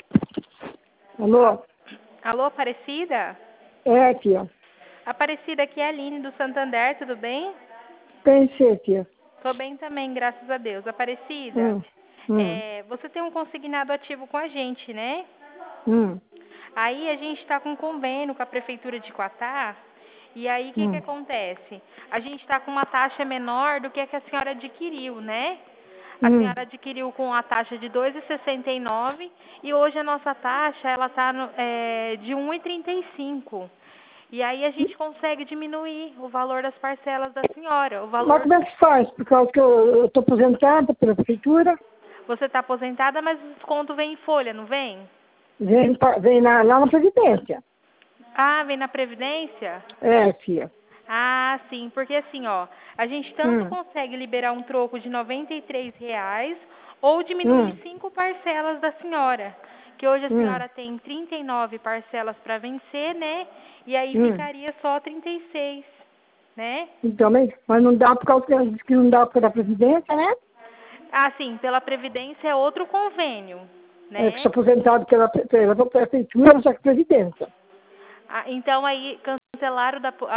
Alô? Alô, Aparecida? É, tia. Aparecida, aqui é a Aline do Santander, tudo bem? Pensei, tia. Tô bem também, graças a Deus. Aparecida, Hum, hum, você tem um consignado ativo com a gente, né? hum, Aí a gente está com um convênio com a Prefeitura de Quatá, e aí o que que hum, acontece? A gente está com uma taxa menor do que a senhora adquiriu, né? A hum. senhora adquiriu com a taxa de 2,69 e hoje a nossa taxa ela está de 1,35. E aí a gente consegue diminuir o valor das parcelas da senhora. O Mas valor, como é que faz? Por causa que eu tô aposentada pela prefeitura, você está aposentada, mas o desconto vem em folha, não vem? vem lá na Previdência. Ah, vem na Previdência? É, tia. Ah, sim, porque assim, ó, a gente tanto Hum, consegue liberar um troco de R$ 93 ou diminuir hum, 5 parcelas da senhora. Que hoje a hum, senhora tem 39 parcelas para vencer, né? E aí hum. ficaria só 36, né? Então, mas não dá por causa que ela disse que não dá por causa da Previdência, né? Ah, sim, pela Previdência é outro convênio, É que né? sou aposentado pela prefeitura, só que Previdência. Ah, então aí cancelaram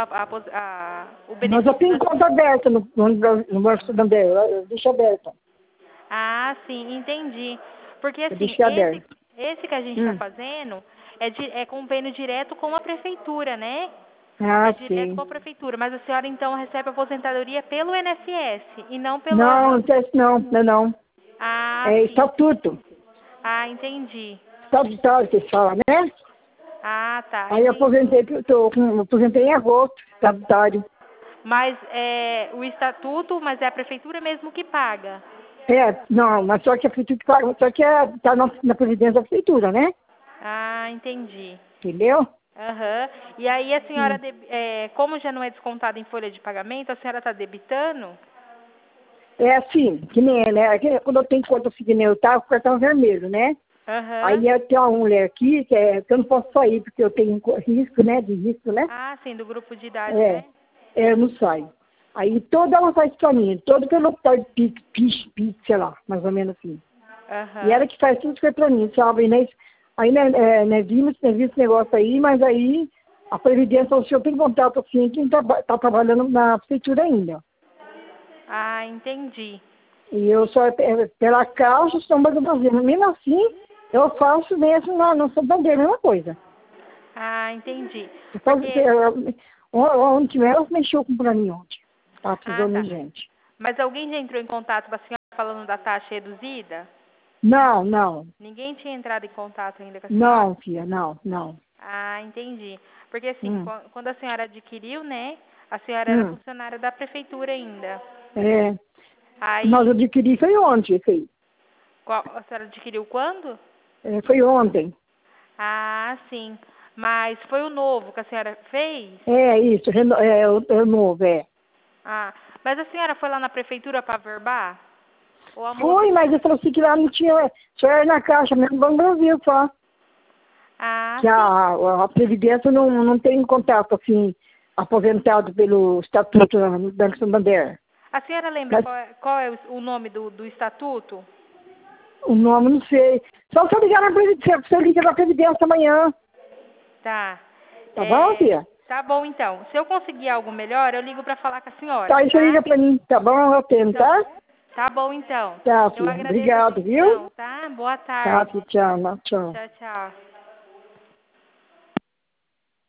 o Mas eu benefício tenho da... conta aberta no Banco Santander, eu deixo aberta. Ah, sim, entendi. Porque Eu assim, deixei esse, aberta. esse que a gente está Hum. fazendo é convênio direto com a prefeitura, né? É Ah, direto sim. com a prefeitura. Mas a senhora então recebe aposentadoria pelo INSS e não pelo... Não, não tem isso não, não, é não. Ah, É sim. estatuto. Ah, entendi. Estatutário que fala, né? Ah, tá, Aí eu entendi. aposentei em agosto, estatutário. Mas é o estatuto, mas é a prefeitura mesmo que paga. É, não, mas só que a prefeitura que paga, só que tá na previdência da prefeitura, né? Ah, entendi. Entendeu? Aham. E aí a senhora, Hum. como já não é descontada em folha de pagamento, a senhora está debitando? É assim, que nem é, né? Quando eu tenho conta assim, que nem eu tava, com o cartão vermelho, né? Aham. Aí tem uma mulher aqui que eu não posso sair, porque eu tenho risco, né? De risco, né? Ah, sim, do grupo de idade, É, né? eu não saio. Aí toda ela faz pra mim, todo pelo tal de PIX, sei lá, mais ou menos assim. E ela Aham. que faz tudo isso pra mim, sabe? Né? Aí nós vimos esse negócio aí, mas aí a Previdência falou assim, eu tenho contato assim, quem tá trabalhando na prefeitura ainda. Ah, entendi. E eu só, pela causa, estou mais fazendo. Mesmo assim, eu faço mesmo no Santander, a mesma coisa. Ah, entendi. Depois, Porque... ontem ela mexeu com pra mim ontem. Tá Ah, precisando tá. de gente. Mas alguém já entrou em contato com a senhora falando da taxa reduzida? Não, não. Ninguém tinha entrado em contato ainda com a senhora? Não, filha, não, não. Ah, entendi. Porque assim, Hum, quando a senhora adquiriu, né? A senhora era hum. funcionária da prefeitura ainda. É, nós Aí, adquiri foi ontem, filho. a senhora adquiriu quando? É, foi ontem. Ah, sim. Mas foi o novo que a senhora fez? É isso, o novo, é. Ah, mas a senhora foi lá na prefeitura para averbar? Ou a moça Foi, que... mas eu falei assim que lá não tinha, só era na caixa mesmo, Banco Brasil só. Ah, Que sim. a Previdência não tem contato, assim, aposentado pelo Estatuto do Banco Santander. A senhora lembra Mas qual é o nome do estatuto? o nome não sei. Só se eu ligar na Previdência, você liga na Previdência amanhã. Tá. Tá bom, tia? Tá bom, então. Se eu conseguir algo melhor, eu ligo para falar com a senhora, Tá, aí você tá? liga pra mim, tá bom? Eu atendo, Então, tá? tá bom, então. Tá, Eu filha. agradeço a Obrigado, viu? atenção, tá? Boa Tá, tarde. filha, tchau, tchau. Tchau, tchau.